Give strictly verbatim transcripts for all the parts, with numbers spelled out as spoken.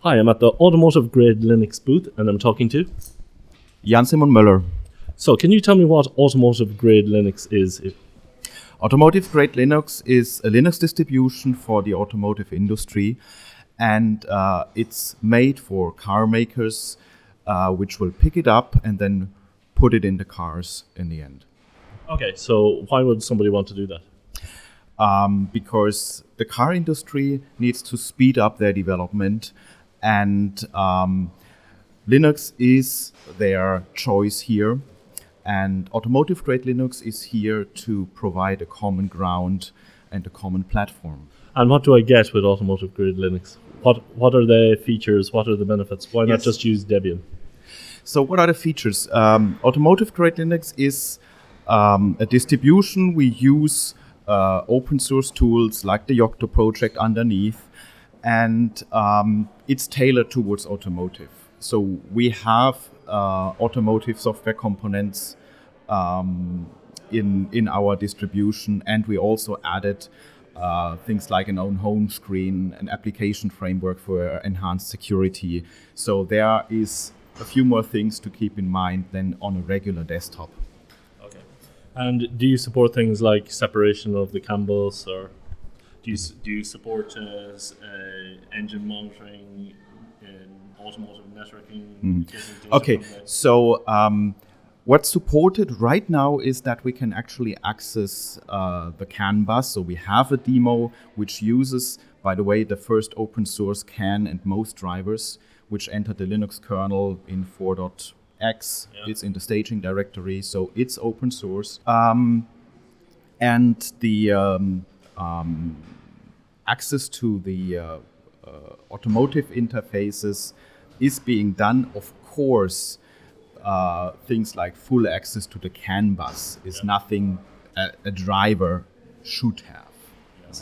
Hi, I'm at the Automotive Grade Linux booth and I'm talking to... Jan-Simon Möller. So can you tell me what Automotive Grade Linux is? Automotive Grade Linux is a Linux distribution for the automotive industry, and uh, it's made for car makers uh, which will pick it up and then put it in the cars in the end. Okay, so why would somebody want to do that? Um, because the car industry needs to speed up their development, and um, Linux is their choice here. And Automotive Grade Linux is here to provide a common ground and a common platform. And what do I get with Automotive Grade Linux? What what are the features? What are the benefits? Why not Yes. just use Debian? So what are the features? Um, Automotive Grade Linux is um, a distribution. We use uh, open source tools like the Yocto project underneath, and um, it's tailored towards automotive. So we have uh, automotive software components um, in in our distribution, and we also added uh, things like an own home screen, an application framework for enhanced security. So there is a few more things to keep in mind than on a regular desktop. Okay. And do you support things like separation of the CAN bus, or do you s- do you support uh, s- uh, engine monitoring in automotive networking? Mm-hmm. getting data Okay, from the- so um, what's supported right now is that we can actually access uh, the CAN bus. So we have a demo which uses, by the way, the first open source CAN and most drivers, which entered the Linux kernel in four point x. Yeah. It's in the staging directory, so it's open source. Um, and the um, um, access to the uh, uh, automotive interfaces is being done. Of course, uh, things like full access to the CAN bus is Yeah. nothing a, a driver should have. Yes.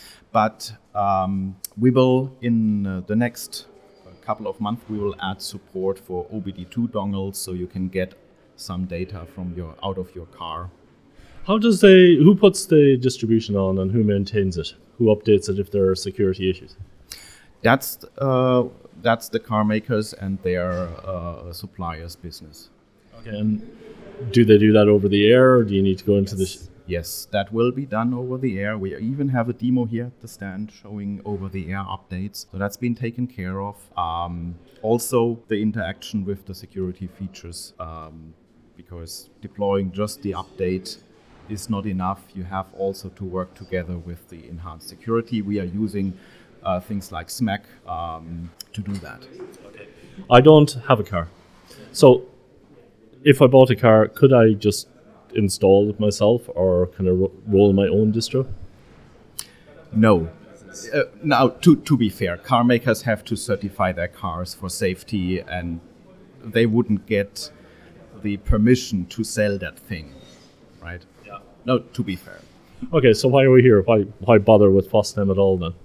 But um, we will, in uh, the next uh, couple of months, we will add support for O B D two dongles, so you can get some data from your out of your car. How does they? Who puts the distribution on, and who maintains it? Who updates it if there are security issues? That's uh, that's the car makers and their uh, suppliers' business. Okay. And do they do that over the air, or do you need to go into the? Sh- Yes, that will be done over the air. We even have a demo here at the stand showing over the air updates. So that's been taken care of. Um, also, the interaction with the security features, um, because deploying just the update is not enough. You have also to work together with the enhanced security. We are using uh, things like S M A C um, to do that. I don't have a car, so if I bought a car, could I just install it myself, or can I ro- roll my own distro? No. Uh, now, to, to be fair, car makers have to certify their cars for safety, and they wouldn't get the permission to sell that thing, right? Yeah. No, to be fair. Okay, so why are we here? Why why bother with FOSDEM at all then?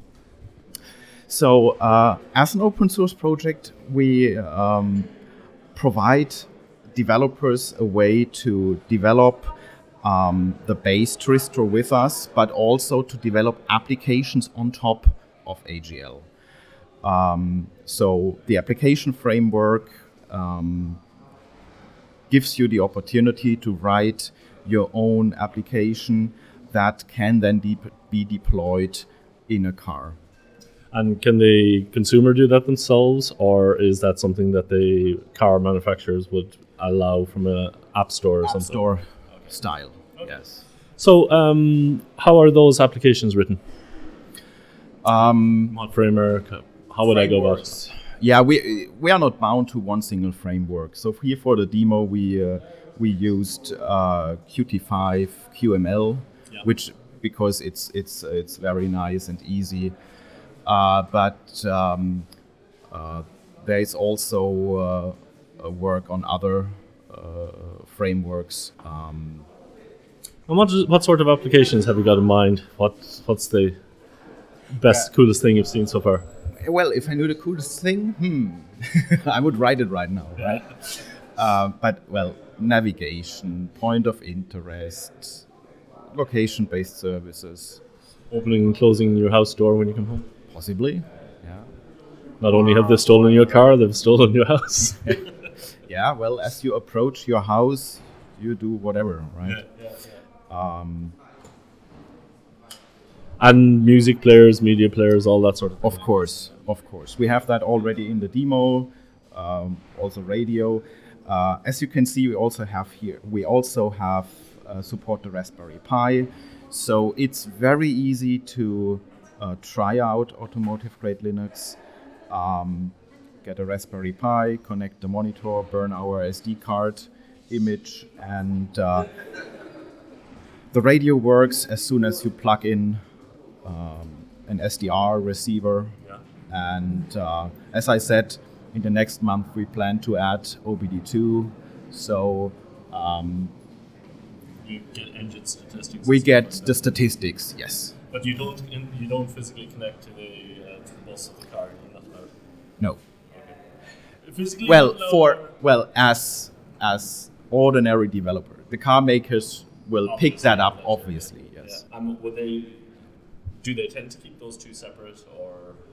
So, uh, as an open source project, we um, provide developers a way to develop um, the base Tristro with us, but also to develop applications on top of A G L. Um, so the application framework um, gives you the opportunity to write your own application that can then de- be deployed in a car. And can the consumer do that themselves, or is that something that the car manufacturers would allow from an app store or App something? Store style, yes. So, um, how are those applications written? Um, What framework? How would I go about it? frameworks. Yeah, we we are not bound to one single framework. So here for the demo, we uh, we used uh, Qt five Q M L, Yeah. which because it's it's it's very nice and easy. Uh, but um, uh, there is also uh, a work on other uh, frameworks. Um, And what, is, what sort of applications have you got in mind? What What's the best, coolest thing you've seen so far? Well, if I knew the coolest thing, hmm, I would write it right now, right? Uh, but, well, navigation, point of interest, location-based services, Opening and closing your house door when you come home? possibly, yeah. Not only have they stolen your car, they've stolen your house. Yeah, well, as you approach your house, you do whatever, right? Yeah, yeah, yeah. Um, And music players, media players, all that sort of thing. of course, of course. We have that already in the demo, um, also radio. Uh, as you can see, we also have here, we also have uh, support the Raspberry Pi. So it's very easy to uh, try out automotive grade Linux. Um, get a Raspberry Pi, connect the monitor, burn our S D card image, and uh, the radio works as soon as you plug in um, an S D R receiver. Yeah. And uh, as I said, in the next month we plan to add O B D two. So um, You get engine statistics. we and get stuff like the that. statistics, yes. But you don't in, you don't physically connect to the uh, to the bus of the car. You're not allowed. No. Okay. Physically. Well, not allowed for or- well as as ordinary developer, the car makers will pick Obviously, that up. yeah, Obviously, yeah. yes. Yeah. And would they? Do they tend to keep those two separate, or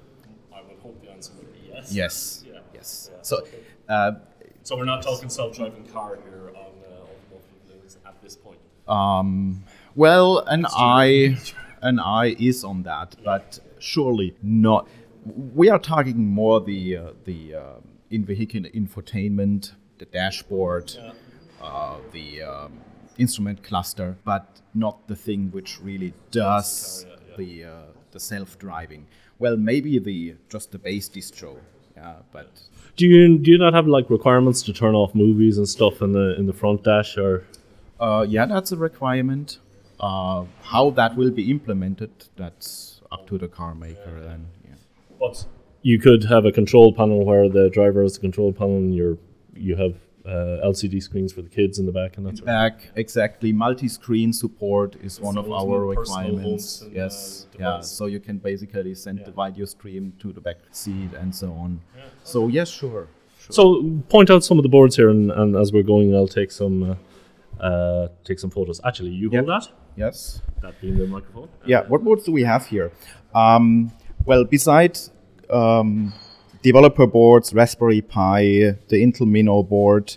I would hope the answer would be yes. Yes. Yeah. Yes. Yeah. So, Okay. uh, So we're not talking self-driving car here on uh, automotive Linux at this point. um, well, an eye, an eye is on that, but surely not. We are talking more the uh, the uh, in-vehicle infotainment, the dashboard, Yeah. uh, the um, instrument cluster, but not the thing which really does car, yeah, yeah. the uh, the self-driving. Well, maybe the just the base distro, yeah, but. Do you do you not have like requirements to turn off movies and stuff in the in the front dash, or? Uh, yeah, that's a requirement. Uh, how that will be implemented, that's up to the car maker then. Yeah. But you could have a control panel where the driver has the control panel, and you're you have uh, L C D screens for the kids in the back, and that's Back, exactly. Multi-screen support is one of So our ultimate personal requirements. home, Yes, uh, yeah. device. So you can basically send Yeah. the video stream to the back seat and so on. Yeah. So yes, sure. So point out some of the boards here, and, and as we're going, I'll take some uh, uh, take some photos. Actually, you hold Yep. that. Yes. That being the microphone. Yeah, what boards do we have here? Um, well, besides um, developer boards, Raspberry Pi, the Intel Minnow board,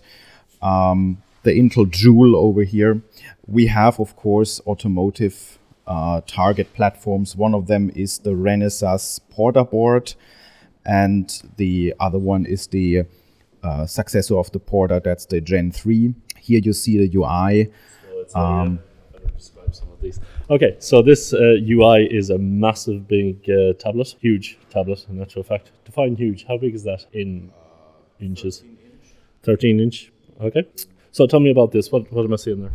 um, the Intel Joule over here, we have, of course, automotive uh, target platforms. One of them is the Renesas Porter board, and the other one is the uh, successor of the Porter, that's the Gen three. Here you see the U I. So it's, uh, Um, yeah, better describe some of these. Okay, so this uh, U I is a massive big uh, tablet, huge tablet in actual fact. Define huge. How big is that in inches? thirteen inch. Okay. So tell me about this. What what am I seeing there?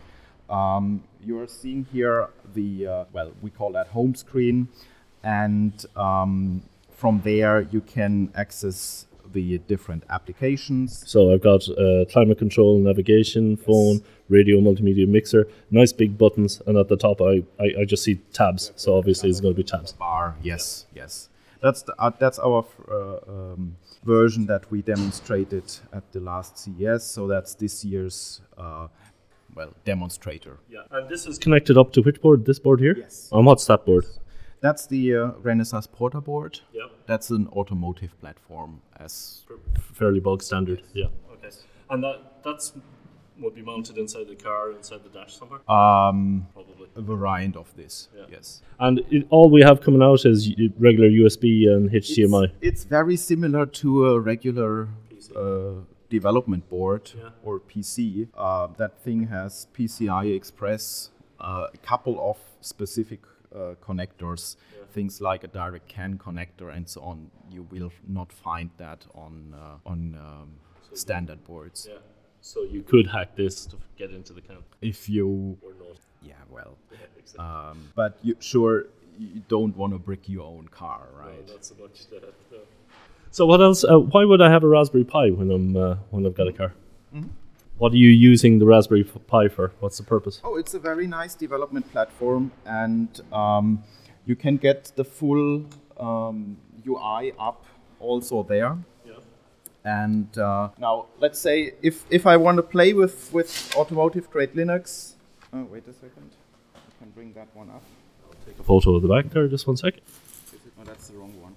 Um, you are seeing here the, uh, well, we call that home screen. And um, from there, you can access the different applications. So I've got uh, climate control, navigation, phone, radio, multimedia mixer, nice big buttons, and at the top I, I, I just see tabs. So obviously it's going to be tabs. Bar, yes, yes. That's the, uh, that's our uh, um, version that we demonstrated at the last C E S. So that's this year's, uh, well, demonstrator. Yeah. And this is connected up to which board? This board here? Yes. And what's that board? That's the uh, Renesas Porter board. Yep. That's an automotive platform as Fairly bog standard. Yeah. Okay. And that that's would be mounted inside the car, inside the dash somewhere? um, Probably. a variant of this. Yeah. Yes. And it, all we have coming out is y- regular U S B and H D M I. It's, it's very similar to a regular uh, development board Yeah. or P C. Uh, that thing has P C I Express, uh, a couple of specific uh, connectors, Yeah. things like a direct C A N connector and so on. You will not find that on uh, on um, standard boards. Yeah. So you could hack this to get into the camp If you, or not. yeah, well, Yeah, exactly. um, but you sure you don't want to brick your own car, No, right? not so much. Uh, no. So what else? Uh, why would I have a Raspberry Pi when I'm uh, when I've got a car? Mhm. What are you using the Raspberry Pi for? What's the purpose? Oh, it's a very nice development platform, and um, you can get the full um, U I up also there. Yeah. And uh, now, let's say if, if I want to play with, with automotive grade Linux, oh, wait a second, I can bring that one up. Take a photo of the back there. Just one second. Is it, no, that's the wrong one.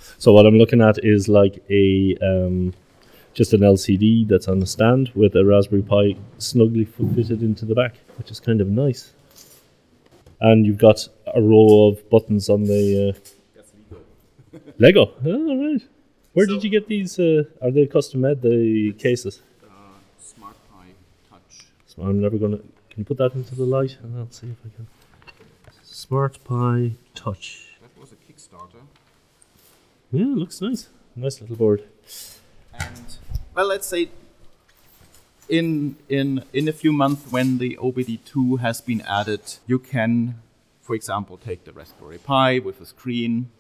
So what I'm looking at is like a um, just an L C D that's on a stand with a Raspberry Pi snugly fitted into the back, which is kind of nice. And you've got a row of buttons on the. Uh, That's Lego. Lego. Oh, right. Where So- did you get these? Uh, are they custom made? The cases. Uh, Smart Pi Touch. So I'm never gonna. Can you put that into the light? And I'll see if I can. Smart Pi Touch. That was a Kickstarter. Yeah, looks nice. Nice little board. And well, let's say in in in a few months when the O B D two has been added, you can, for example, take the Raspberry Pi with a screen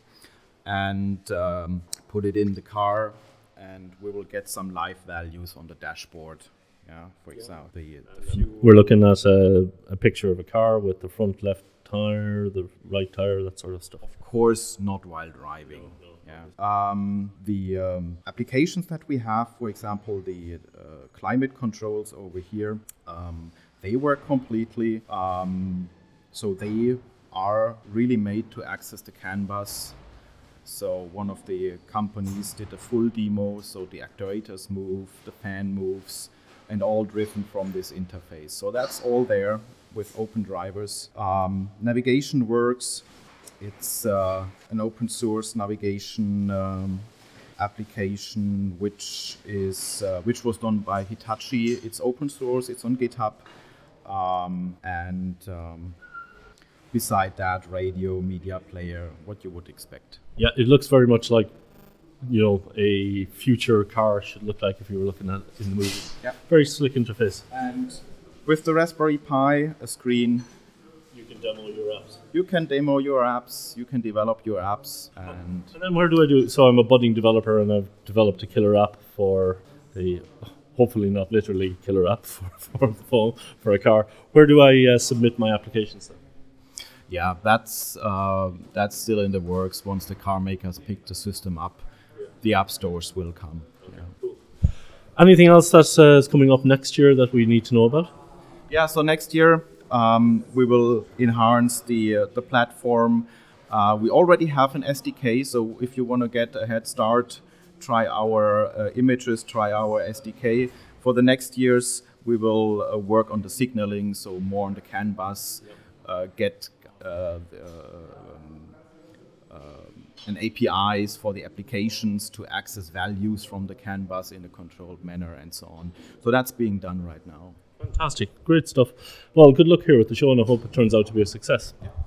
and um, put it in the car, and we will get some live values on the dashboard. Yeah, for example, the, the fuel. We're looking at a, a picture of a car with the front left tire, the right tire, that sort of stuff. Of course, not while driving. Yeah. Um, the um, applications that we have, for example, the uh, climate controls over here, um, they work completely. Um, so they are really made to access the CAN bus. So one of the companies did a full demo, so the actuators move, the fan moves, and all driven from this interface. So that's all there with open drivers. Um, navigation works. It's uh, an open source navigation um, application, which is uh, which was done by Hitachi. It's open source. It's on GitHub, um, and um, beside that, radio, media player, what you would expect. Yeah, it looks very much like, you know, a future car should look like if you were looking at it in the movies. Yeah. Very slick interface. And with the Raspberry Pi, a screen, You can demo your apps. you can demo your apps, you can develop your apps, and And then where do I do? So I'm a budding developer and I've developed a killer app for the, hopefully not literally killer app for, for the phone, for a car. Where do I uh, submit my applications then? yeah, that's uh, that's still in the works. Once the car makers pick the system up, the app stores will come. Yeah. Anything else that uh, is coming up next year that we need to know about? Yeah, so next year um, we will enhance the uh, the platform. Uh, we already have an S D K, so if you want to get a head start, try our uh, images, try our S D K. For the next years, we will uh, work on the signaling, so more on the CAN bus, uh, get uh, the, um, uh, and A P Is for the applications to access values from the CAN bus in a controlled manner and so on. So that's being done right now. Fantastic. Great stuff. Well, good luck here with the show and I hope it turns out to be a success. Yeah.